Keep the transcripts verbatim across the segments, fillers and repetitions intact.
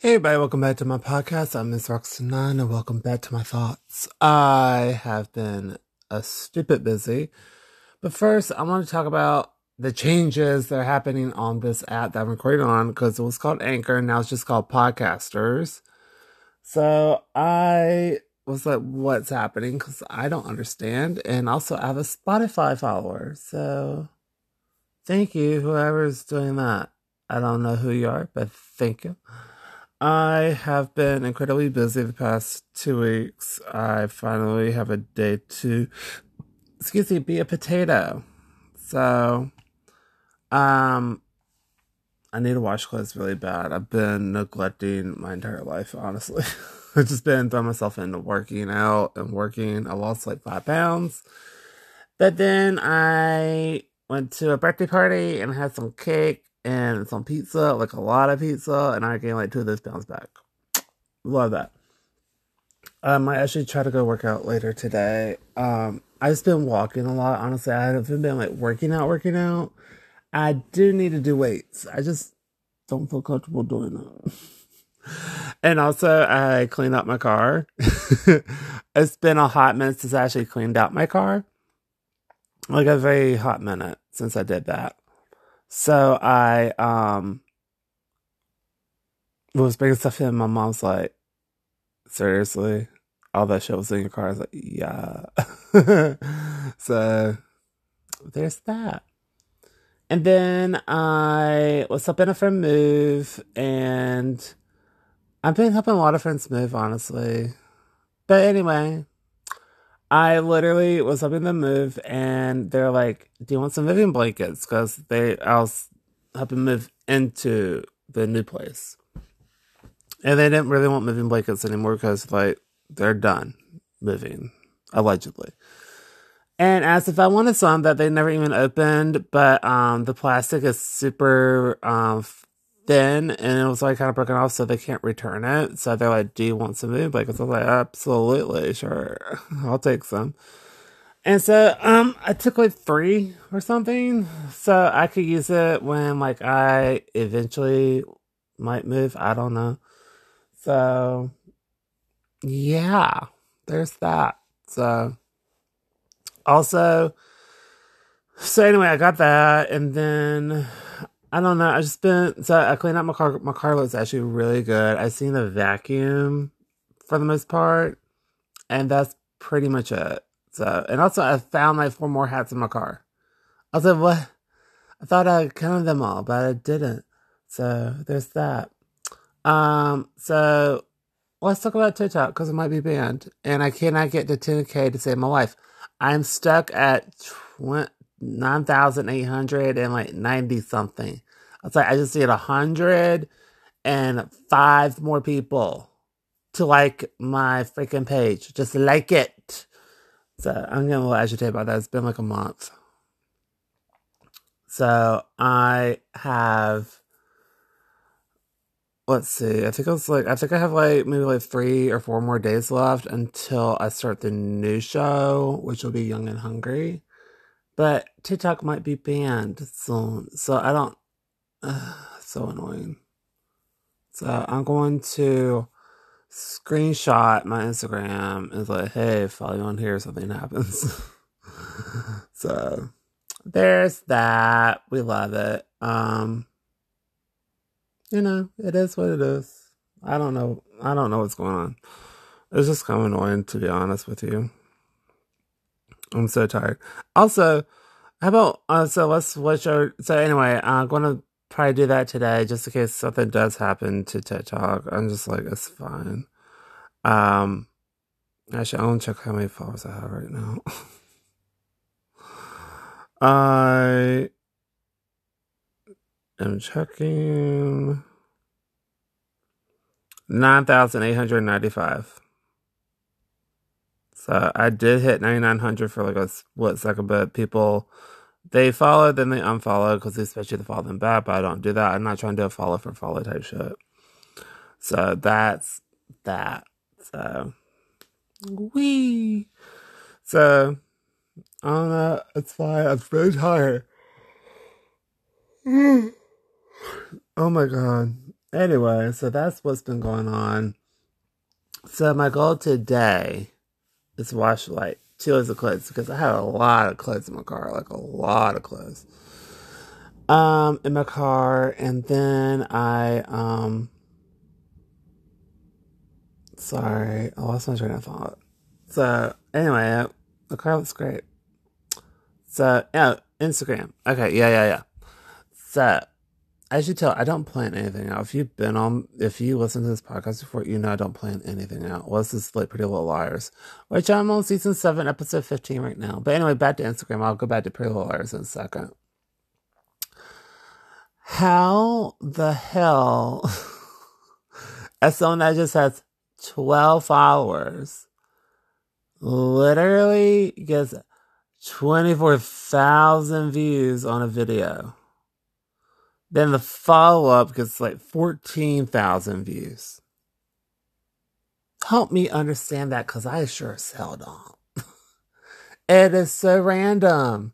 Hey everybody, welcome back to my podcast. I'm Miss Roxanne and welcome back to my thoughts. I have been a stupid busy, but first I want to talk about the changes that are happening on this app that I'm recording on because it was called Anchor and now it's just called Podcasters. So I was like, what's happening? Because I don't understand. And also I have a Spotify follower. So thank you, whoever's doing that. I don't know who you are, but thank you. I have been incredibly busy the past two weeks. I finally have a day to, excuse me, be a potato. So, um, I need to wash clothes really bad. I've been neglecting my entire life, honestly. I've just been throwing myself into working out and working. I lost like five pounds. But then I went to a birthday party and had some cake and some pizza, like a lot of pizza, and I gained like two of those pounds back. Love that. Um, I actually try to go work out later today. Um, I've just been walking a lot. Honestly, I haven't been like working out, working out. I do need to do weights. I just don't feel comfortable doing that. And also, I cleaned out my car. It's been a hot minute since I actually cleaned out my car. Like a very hot minute since I did that. So I um was bringing stuff in. My mom's like, seriously? All that shit was in your car? I was like, yeah. So there's that. And then I was helping a friend move, and I've been helping a lot of friends move, honestly. But anyway, I literally was helping them move, and they're like, do you want some moving blankets? Because they, I was helping move into the new place. And they didn't really want moving blankets anymore because, like, they're done moving, allegedly. And asked if I wanted some that they never even opened, but um, the plastic is super um, thin, and it was like kind of broken off, so they can't return it. So they're like, do you want some moving blankets? I was like, absolutely, sure. I'll take some. And so um, I took like three or something, so I could use it when like I eventually might move. I don't know. So, yeah, there's that. So, also, so anyway, I got that, and then, I don't know, I just been, so I cleaned out my car. My car looks actually really good. I've seen the vacuum for the most part, and that's pretty much it. So, and also I found like four more hats in my car. I was like, what? I thought I counted them all, but I didn't. So, there's that. Um, so, let's talk about TikTok because it might be banned, and I cannot get to ten K to save my life. I'm stuck at nine thousand eight hundred and like ninety something. I was like, I just need a hundred and five more people to like my freaking page. Just like it. So I'm getting a little agitated about that. It's been like a month. So I have. Let's see. I think I was like, I think I have like maybe like three or four more days left until I start the new show, which will be Young and Hungry. But TikTok might be banned soon, so I don't. Uh, so annoying. So I'm going to screenshot my Instagram and like, hey, follow you on here if something happens. So there's that. We love it. Um. You know, it is what it is. I don't know. I don't know what's going on. It's just kind of annoying, to be honest with you. I'm so tired. Also, how about, uh, so let's switch over. So anyway, I'm going to probably do that today just in case something does happen to TikTok. I'm just like, it's fine. Um, actually, I want to check how many followers I have right now. I am checking nine thousand eight hundred ninety-five. So I did hit ninety-nine hundred for like a split second, but people, they follow, then they unfollow because they expect you to follow them back, but I don't do that. I'm not trying to do a follow for follow type shit. So that's that. So, wee. So, I don't know. It's fine. I'm very tired. Oh my god. Anyway, so that's what's been going on. So my goal today is to wash like two loads of clothes because I had a lot of clothes in my car, like a lot of clothes. Um, in my car, and then I um sorry, I lost my train of thought. So anyway, the car looks great. So yeah, Instagram. Okay, yeah, yeah, yeah. So as you tell, I don't plan anything out. If you've been on, if you listen to this podcast before, you know I don't plan anything out. Well, this is like Pretty Little Liars, which I'm on season seven, episode fifteen right now. But anyway, back to Instagram. I'll go back to Pretty Little Liars in a second. How the hell, as someone that just has twelve followers, literally gets twenty-four thousand views on a video? Then the follow-up gets like fourteen thousand views. Help me understand that, because I sure as hell don't. It is so random.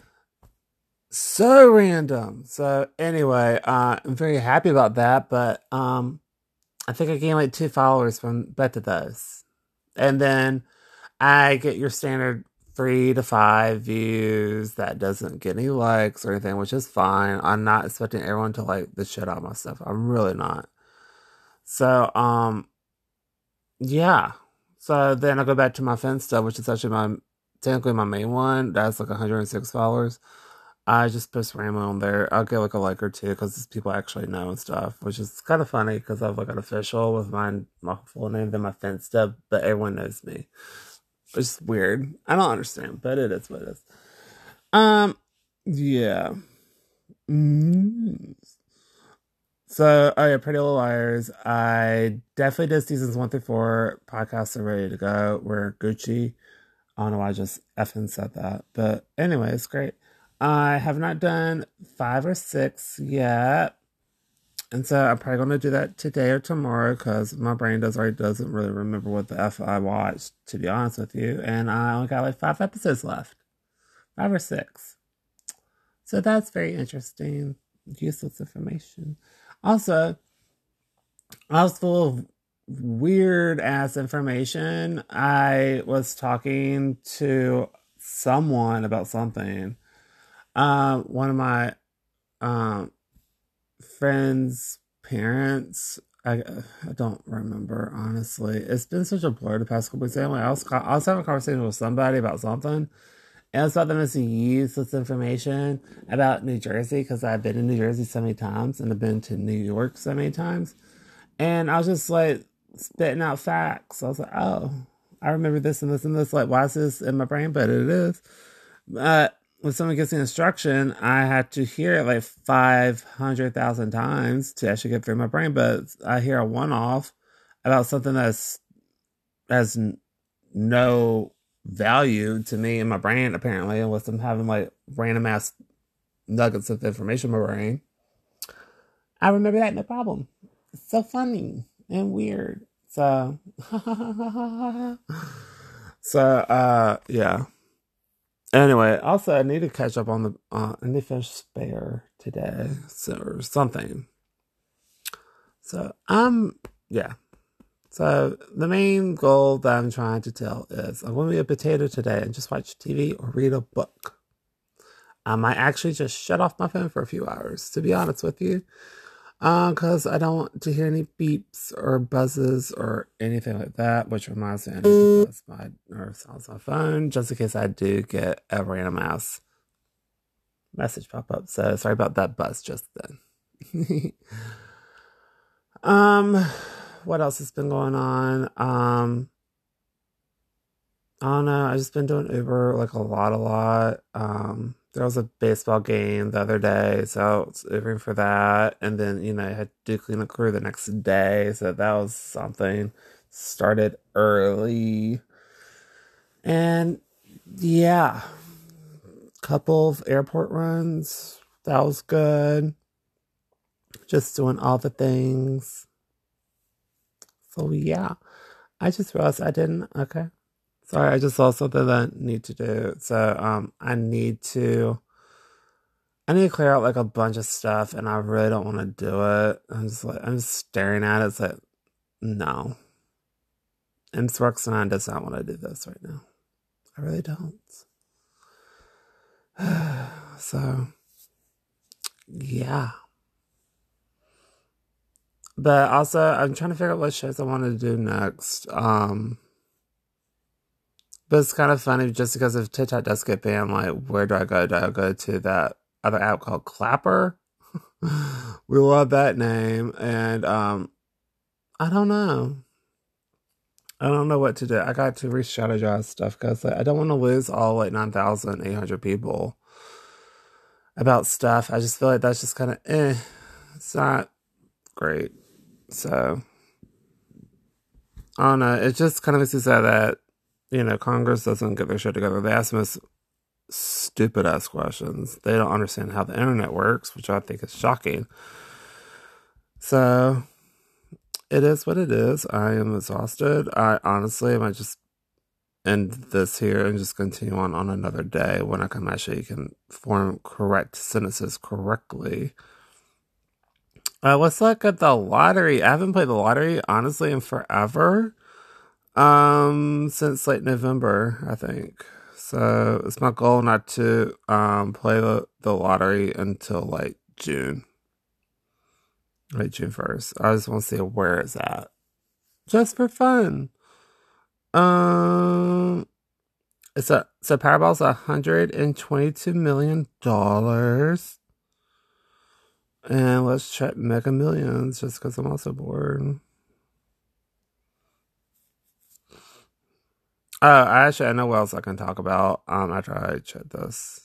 So random. So anyway, uh, I'm very happy about that, but um, I think I gained like two followers from both of those. And then I get your standard three to five views that doesn't get any likes or anything, which is fine. I'm not expecting everyone to like the shit out of my stuff. I'm really not. So, um, yeah. So then I go back to my Finsta, which is actually my, technically my main one. That's like one hundred six followers. I just post random on there. I'll get like a like or two because people actually know and stuff, which is kind of funny because I have like an official with my, my full name, then my Finsta, but everyone knows me. It's weird. I don't understand, but it is what it is. Um, yeah. Mm-hmm. So, oh yeah, Pretty Little Liars. I definitely did seasons one through four. Podcasts are ready to go. We're Gucci. I don't know why I just effing said that. But anyway, it's great. I have not done five or six yet. And so I'm probably going to do that today or tomorrow because my brain does already doesn't really remember what the F I watched, to be honest with you. And I only got like five episodes left. Five or six. So that's very interesting. Useless information. Also, I was full of weird ass information. I was talking to someone about something. Uh, one of my um, friends' parents. I, I don't remember, honestly. It's been such a blur the past couple weeks. Anyway, I was, I was having a conversation with somebody about something. And it's about them to use this information about New Jersey because I've been in New Jersey so many times and I've been to New York so many times. And I was just like spitting out facts. I was like, oh, I remember this and this and this. Like, why is this in my brain? But it is. But when someone gets the instruction, I had to hear it like five hundred thousand times to actually get through my brain. But I hear a one off about something that's has no value to me in my brain, apparently, unless I'm having like random ass nuggets of information in my brain. I remember that, no problem. It's so funny and weird. So, so, uh, yeah. Anyway, also, I need to catch up on the, uh, I need to finish Spare today, so, or something. So, um, yeah. So the main goal that I'm trying to tell is I'm going to be a potato today and just watch T V or read a book. I might actually just shut off my phone for a few hours, to be honest with you, because uh, I don't want to hear any beeps or buzzes or anything like that, which reminds me I need to buzz my, or silence my phone just in case I do get a random ass message pop up. So sorry about that buzz just then. um... What else has been going on? Um, I don't know. I've just been doing Uber like a lot, a lot. Um, there was a baseball game the other day, so I was Ubering for that. And then, you know, I had to clean the crew the next day, so that was something. Started early. And yeah, couple of airport runs. That was good. Just doing all the things. So yeah, I just realized I didn't, okay. Sorry, I just saw something that I need to do. So um, I need to I need to clear out like a bunch of stuff, and I really don't want to do it. I'm just like I'm just staring at it. It's like no, M S Roxanne does not want to do this right now. I really don't. So yeah, but also I'm trying to figure out what shows I want to do next. Um, but it's kind of funny just because if TikTok does get banned, like where do I go? Do I go to that other app called Clapper? We love that name, and um, I don't know. I don't know what to do. I got to re-strategize stuff because like, I don't want to lose all like nine thousand eight hundred people about stuff. I just feel like that's just kind of eh. It's not great. So, I don't know. It just kind of makes me sad that, you know, Congress doesn't get their shit together. They ask the most stupid ass questions. They don't understand how the internet works, which I think is shocking. So, it is what it is. I am exhausted. I honestly might just end this here and just continue on on another day when I can actually can form correct sentences correctly. Uh, let's look at the lottery. I haven't played the lottery honestly in forever. Um, since like November, I think. So it's my goal not to um play the, the lottery until like June. Like June first. I just want to see where it's at. Just for fun. Um it's a so Powerball's a hundred and twenty two million dollars. And let's check Mega Millions just because I'm also bored. Oh, actually, I know what else I can talk about um, after I check this.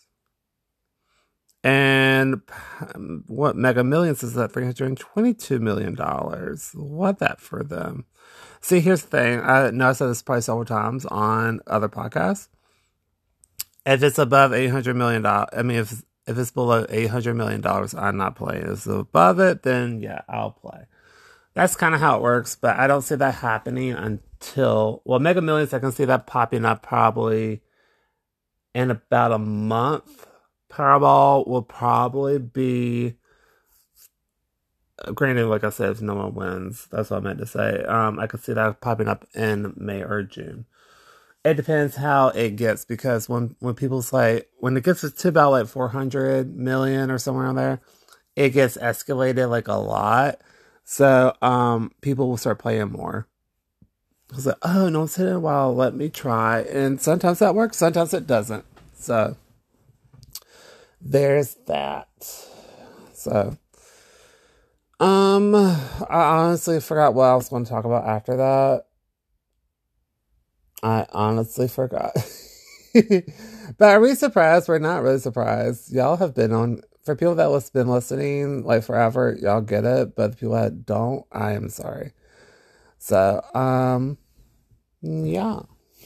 And um, what Mega Millions is at three hundred twenty-two million dollars. What that for them? See, here's the thing. I know I said this probably several times on other podcasts. If it's above eight hundred million dollars, I mean, if if it's below eight hundred million dollars, I'm not playing. If it's above it, then yeah, I'll play. That's kind of how it works, but I don't see that happening until, well, Mega Millions, I can see that popping up probably in about a month. Powerball will probably be, granted, like I said, if no one wins, that's what I meant to say. Um, I could see that popping up in May or June. It depends how it gets, because when, when people say, when it gets to about like four hundred million or somewhere around there, it gets escalated like a lot. So, um, people will start playing more. I was like, oh, no one's hit it in a while. Let me try. And sometimes that works. Sometimes it doesn't. So, there's that. So, um, I honestly forgot what I was going to talk about after that. I honestly forgot. But are we surprised? We're not really surprised. Y'all have been on, for people that have been listening like forever, y'all get it. But the people that don't, I am sorry. So, um, yeah.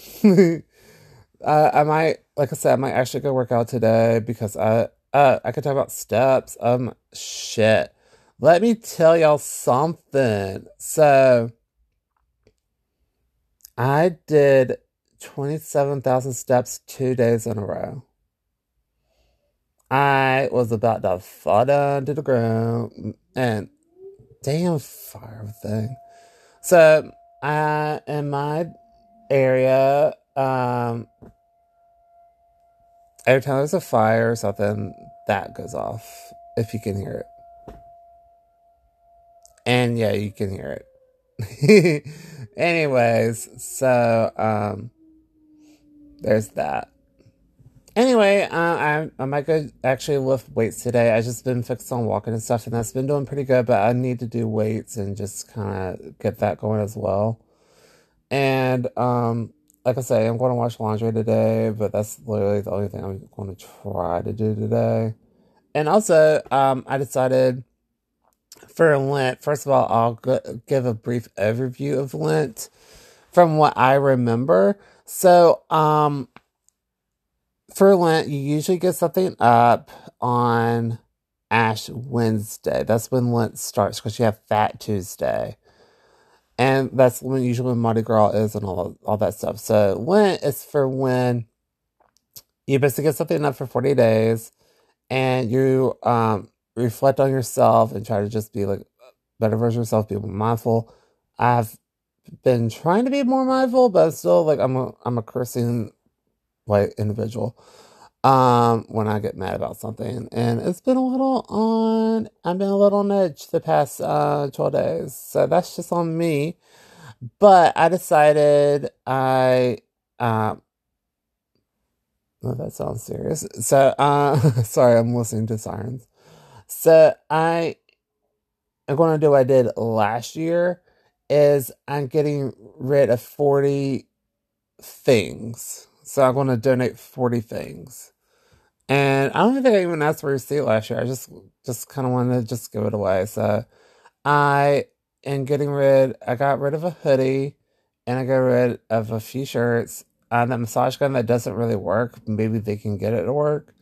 uh, I might, like I said, I might actually go work out today because I, uh, I could talk about steps. Um, shit. Let me tell y'all something. So, I did twenty-seven thousand steps two days in a row. I was about to fall down to the ground and damn fire thing. So, I, in my area, um, every time there's a fire or something, that goes off, if you can hear it. And yeah, you can hear it. Anyways, so, um, there's that. Anyway, uh, I, I might go actually lift weights today. I've just been fixed on walking and stuff, and that's been doing pretty good, but I need to do weights and just kind of get that going as well. And, um, like I say, I'm going to wash laundry today, but that's literally the only thing I'm going to try to do today. And also, um, I decided for Lent, first of all, I'll go- give a brief overview of Lent from what I remember. So, um, for Lent, you usually get something up on Ash Wednesday. That's when Lent starts, because you have Fat Tuesday. And that's when usually when Mardi Gras is and all, all that stuff. So Lent is for when you basically get something up for forty days. and you um, reflect on yourself and try to just be like a better version of yourself, be more mindful. I've been trying to be more mindful, but still like I'm a I'm a cursing like individual um when I get mad about something. And it's been a little on I've been a little on edge the past uh twelve days. So that's just on me. But I decided I um oh, that sounds serious. So uh sorry, I'm listening to sirens. So I am gonna do what I did last year is I'm getting rid of forty things. So I'm gonna donate forty things. And I don't think I even asked for a receipt last year. I just just kind of wanted to just give it away. So I am getting rid. I got rid of a hoodie, and I got rid of a few shirts. Uh, that massage gun that doesn't really work. Maybe they can get it to work.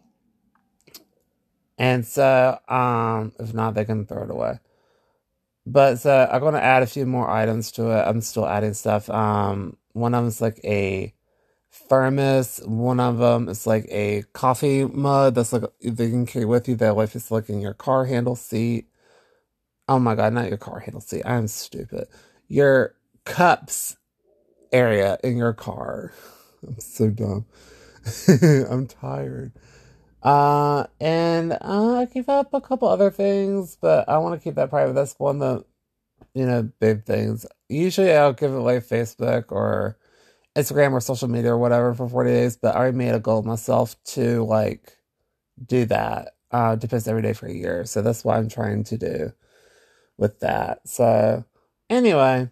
And so, um, if not, they can throw it away. But so I'm gonna add a few more items to it. I'm still adding stuff. Um, one of them's like a thermos. One of them is like a coffee mug that's like that you can carry with you. That like it's like in your car handle seat. Oh my god, not your car handle seat. I'm stupid. Your cups area in your car. I'm so dumb. I'm tired. Uh, and uh, I keep up a couple other things, but I want to keep that private. That's one of the, you know, big things. Usually I'll give it like Facebook or Instagram or social media or whatever for forty days, but I already made a goal of myself to like do that, uh, to post every day for a year. So that's what I'm trying to do with that. So anyway,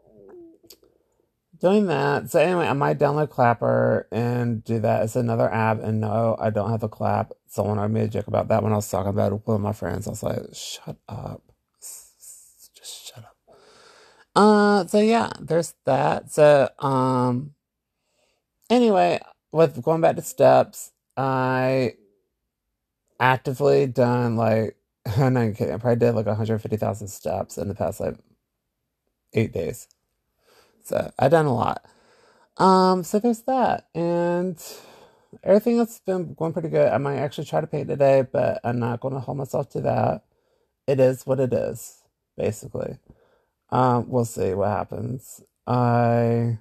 doing that. So anyway, I might download Clapper and do that. It's another app, and no, I don't have the clap. Someone already made a joke about that when I was talking about it with one of my friends. I was like, shut up. Just shut up. Uh, so yeah, there's that. So, um, anyway, with going back to steps, I actively done like, I'm not kidding, I probably did like one hundred fifty thousand steps in the past like eight days. So I done a lot. Um, so there's that. And everything else has been going pretty good. I might actually try to paint today, but I'm not going to hold myself to that. It is what it is, basically. Um, we'll see what happens. I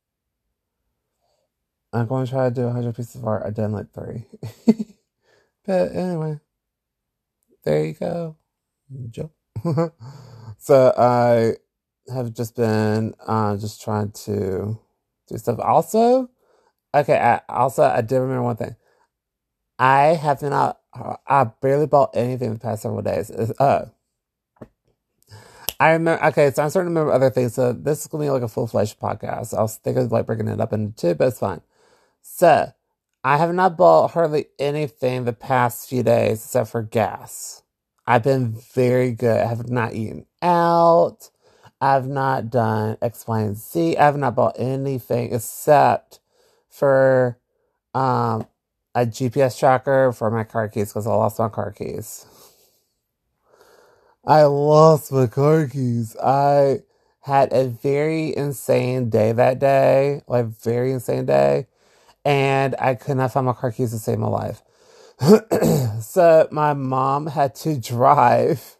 I'm going to try to do one hundred pieces of art. I've done like three. But anyway, there you go, Joe. So I have just been uh, just trying to do stuff. Also, okay, I, also, I did remember one thing. I have not, I barely bought anything the past several days. It's, uh, I remember, okay, so I'm starting to remember other things. So this is going to be like a full-fledged podcast. I was thinking of like breaking it up into two, but it's fine. So, I have not bought hardly anything the past few days except for gas. I've been very good. I have not eaten out. I've not done X, Y, and Z. I have not bought anything except for um, a G P S tracker for my car keys because I lost my car keys. I lost my car keys. I had a very insane day that day, like very insane day, and I could not find my car keys to save my life. So my mom had to drive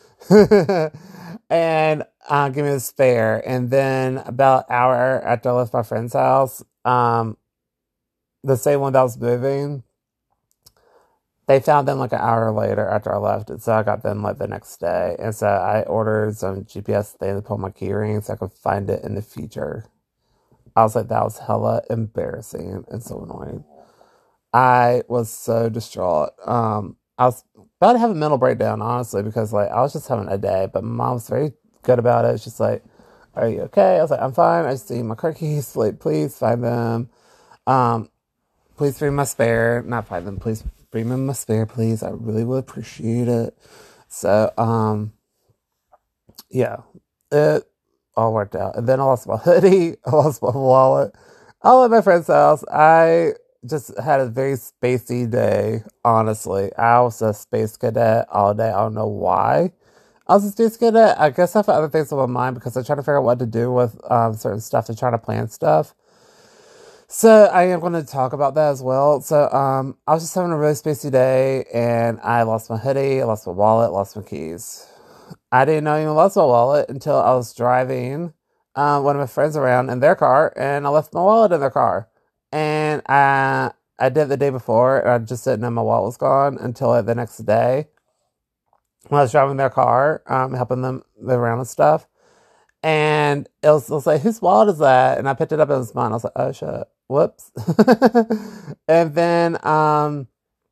and uh, give me the spare. And then about an hour after I left my friend's house, um, the same one that was moving, they found them like an hour later after I left. And so I got them like the next day. And so I ordered some G P S thing to put on my key ring so I could find it in the future. I was like, that was hella embarrassing and so annoying. I was so distraught. Um, I was about to have a mental breakdown, honestly, because like I was just having a day. But my mom was very good about it. She's like, "Are you okay?" I was like, "I'm fine. I just need my car keys. Like, please find them. Um, please bring my spare. Not find them. Please bring me my spare, please. I really would appreciate it." So, um, yeah, it all worked out. And then I lost my hoodie. I lost my wallet. All at my friend's house. I just had a very spacey day, honestly. I was a space cadet all day. I don't know why I was a space cadet. I guess I have other things on my mind because I try to figure out what to do with um, certain stuff to try to plan stuff. So I am going to talk about that as well. So um, I was just having a really spacey day, and I lost my hoodie, I lost my wallet, lost my keys. I didn't know I even lost my wallet until I was driving uh, one of my friends around in their car, and I left my wallet in their car. And I I did the day before, and I just didn't know my wallet was gone until like, the next day when I was driving their car, um, helping them move around and stuff. And it was, it was like, whose wallet is that? And I picked it up, and it was mine. I was like, oh shit, whoops. And then, um,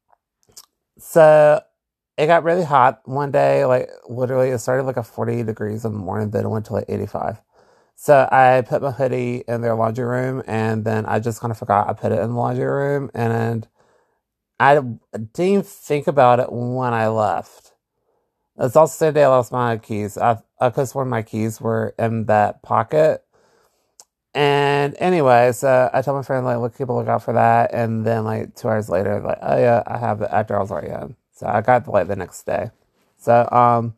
so it got really hot one day. Like literally, it started like a forty degrees in the morning, then it went to like eighty-five. So I put my hoodie in their laundry room, and then I just kind of forgot I put it in the laundry room, and I didn't even think about it when I left. It's also the same day I lost my keys. I I could have sworn my keys were in that pocket. And anyway, so I told my friend like, look, keep a lookout for that. And then like two hours later, like, oh yeah, I have it after I was already in. So I got the like the next day. So um,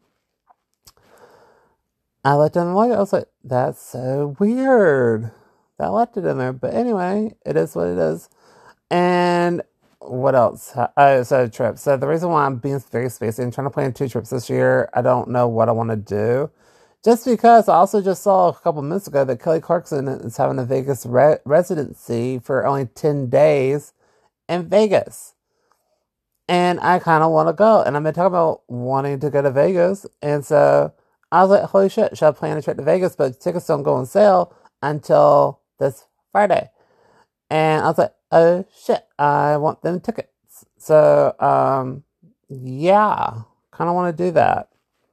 I left it in the light. I was like, that's so weird. That I left it in there. But anyway, it is what it is. And what else? Oh, so trips. So the reason why I'm being very spacey and trying to plan two trips this year, I don't know what I want to do. Just because I also just saw a couple minutes ago that Kelly Clarkson is having a Vegas re- residency for only ten days in Vegas. And I kind of want to go. And I've been talking about wanting to go to Vegas. And so I was like, holy shit, should I plan a trip to Vegas? But tickets don't go on sale until this Friday. And I was like, oh shit, I want them tickets. So, um, yeah, kind of want to do that.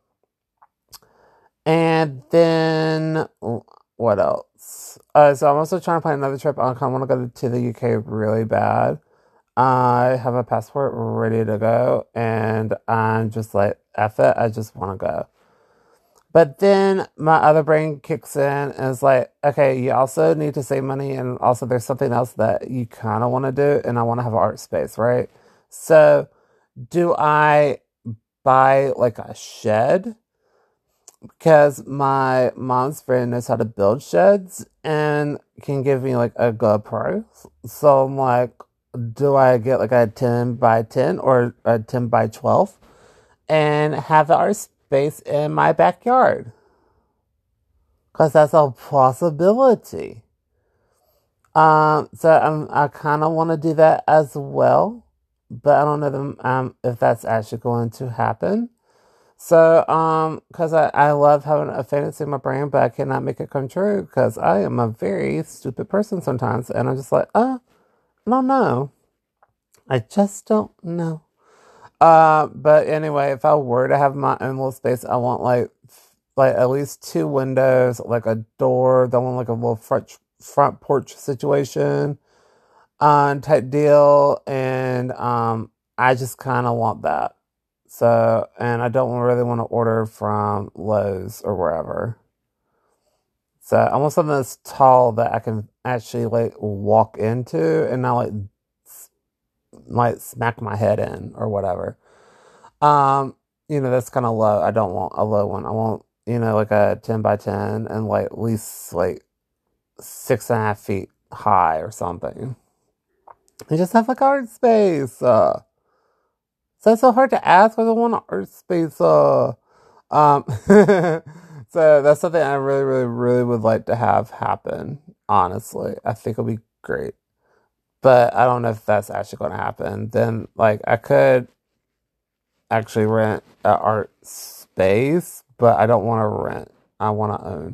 And then, what else? Uh, so I'm also trying to plan another trip. I kind of want to go to the U K really bad. I have a passport ready to go, and I'm just like, F it, I just want to go. But then my other brain kicks in and is like, okay, you also need to save money, and also there's something else that you kind of want to do, and I want to have an art space, right? So, do I buy like a shed? Because my mom's friend knows how to build sheds and can give me like a good price. So I'm like, do I get like a ten by ten or a ten by twelve and have the art space in my backyard? Because that's a possibility. Um, so I'm, I kind of want to do that as well, but I don't know them, um, if that's actually going to happen. So, um, because I, I love having a fantasy in my brain, but I cannot make it come true because I am a very stupid person sometimes. And I'm just like, uh, I don't know. I just don't know. Uh, but anyway, if I were to have my own little space, I want like, like at least two windows, like a door, don't want like a little front, front porch situation, uh, type deal. And, um, I just kind of want that. So, and I don't really want to order from Lowe's or wherever. So I want something that's tall that I can actually like walk into and not like like smack my head in or whatever. Um, you know, that's kind of low. I don't want a low one. I want, you know, like a ten by ten and like at least like six and a half feet high or something. And just have like art space. Uh, so it's so hard to ask because I want an art space. Uh, um, so that's something I really, really, really would like to have happen. Honestly, I think it'll be great, but I don't know if that's actually going to happen. Then, like, I could actually rent an art space, but I don't want to rent. I want to own.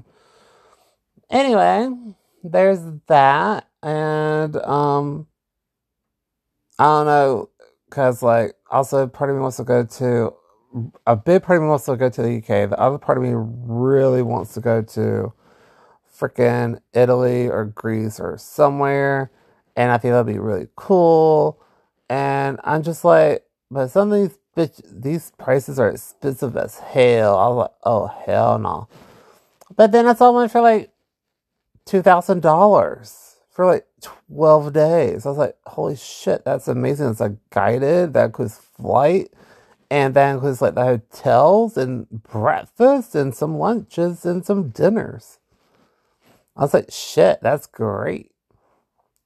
Anyway, there's that, and um, I don't know, cause like also part of me wants to go to a big part of me wants to go to the U K. The other part of me really wants to go to freaking Italy or Greece or somewhere, and I think that'd be really cool. And I'm just like, but some of these bitch, these prices are expensive as hell. I was like, oh hell no. But then I saw one for like two thousand dollars for like twelve days. I was like, holy shit, that's amazing. It's like guided, that includes flight, and that includes like the hotels and breakfast and some lunches and some dinners. I was like, shit, that's great.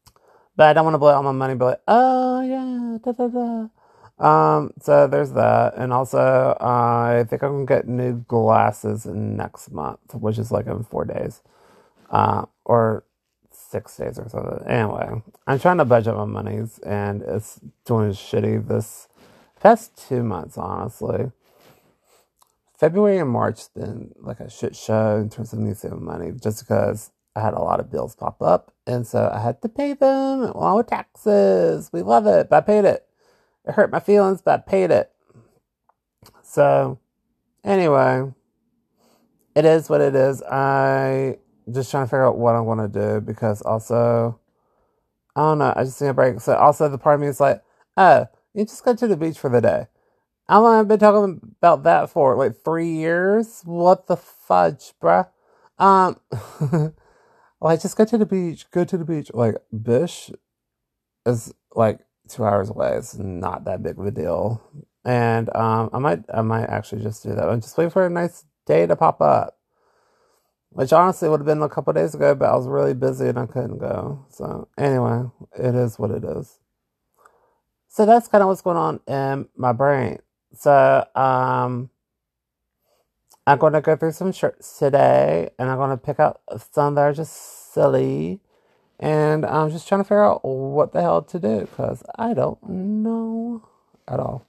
But I don't want to blow all my money, but like, oh yeah, da da da. Um, so there's that. And also, I think I'm gonna get new glasses next month, which is like in four days. Uh, or six days or something. Anyway, I'm trying to budget my monies, and it's doing shitty this past two months, honestly. February and March has been like a shit show in terms of me saving money, just because I had a lot of bills pop up, and so I had to pay them along with taxes. We love it, but I paid it. It hurt my feelings, but I paid it. So, anyway, it is what it is. I just trying to figure out what I'm going to do, because also, I don't know, I just need a break. So, also, the part of me is like, oh, you just go to the beach for the day. How long have I been talking about that for? Like three years? What the fudge, bruh? Um, like, just go to the beach, go to the beach. Like, Bish is like two hours away. It's not that big of a deal. And um, I might, I might actually just do that. I'm just waiting for a nice day to pop up. Which honestly would have been a couple days ago, but I was really busy and I couldn't go. So anyway, it is what it is. So that's kind of what's going on in my brain. So um, I'm going to go through some shirts today, and I'm going to pick out some that are just silly. And I'm just trying to figure out what the hell to do, because I don't know at all.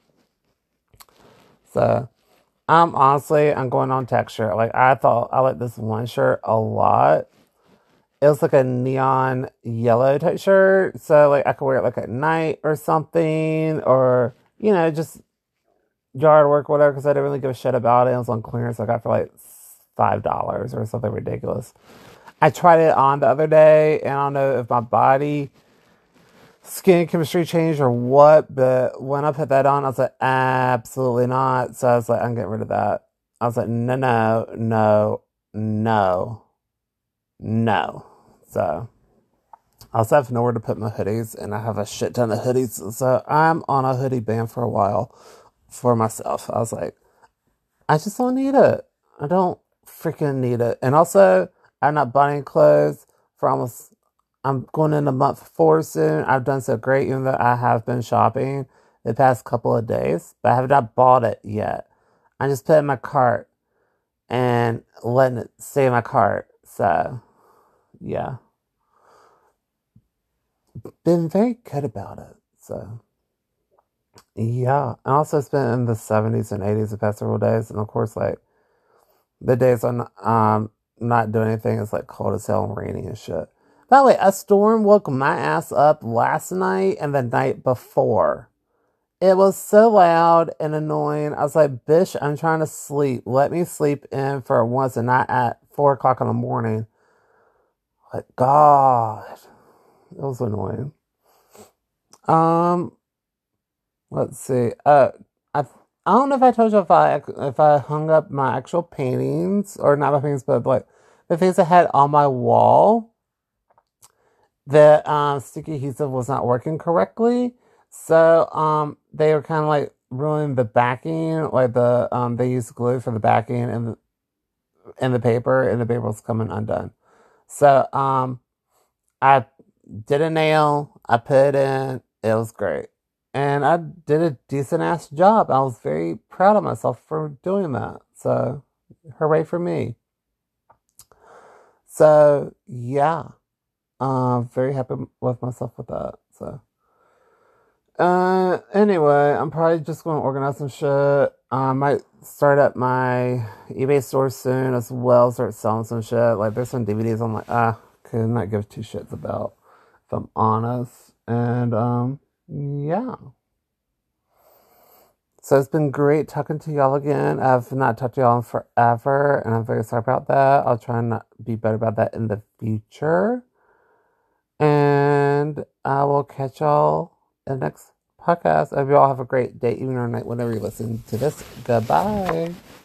So Um, honestly, I'm going on texture. Like, I thought I liked this one shirt a lot. It was like a neon yellow type shirt. So, like, I could wear it like at night or something, or, you know, just yard work, whatever, because I didn't really give a shit about it. It was on clearance. So I got it for like five dollars or something ridiculous. I tried it on the other day, and I don't know if my body skin chemistry changed or what, but when I put that on, I was like, absolutely not. So I was like, I'm getting rid of that. I was like, no, no, no, no, no. So I also have nowhere to put my hoodies, and I have a shit ton of hoodies. So I'm on a hoodie ban for a while for myself. I was like, I just don't need it. I don't freaking need it. And also, I'm not buying clothes for almost, I'm going into month four soon. I've done so great, even though I have been shopping the past couple of days, but I have not bought it yet. I just put it in my cart and letting it stay in my cart. So, yeah. Been very good about it. So, yeah. I also spent in the seventies and eighties the past several days. And of course, like, the days I'm um, not doing anything, it's like cold as hell and rainy and shit. By the way, a storm woke my ass up last night and the night before. It was so loud and annoying. I was like, bitch, I'm trying to sleep. Let me sleep in for once and not at four o'clock in the morning. Like, God. It was annoying. Um, let's see. Uh, I I don't know if I told you if I if I hung up my actual paintings, or not my paintings, but like the things I had on my wall. The um, sticky adhesive was not working correctly, so um, they were kind of like ruining the backing. Like the um, they used glue for the backing and the and the paper, and the paper was coming undone. So um, I did a nail. I put it in. It was great, and I did a decent ass job. I was very proud of myself for doing that. So, hooray for me! So yeah. Uh, very happy with myself with that. So, uh, anyway, I'm probably just going to organize some shit. Uh, I might start up my eBay store soon as well. Start selling some shit. Like, there's some D V Ds I'm like, ah, could not give two shits about, if I'm honest. And um, yeah. So it's been great talking to y'all again. I've not talked to y'all in forever, and I'm very sorry about that. I'll try and not be better about that in the future. And I will catch y'all in the next podcast. I hope you all have a great day, evening, or night, whenever you listen to this. Goodbye.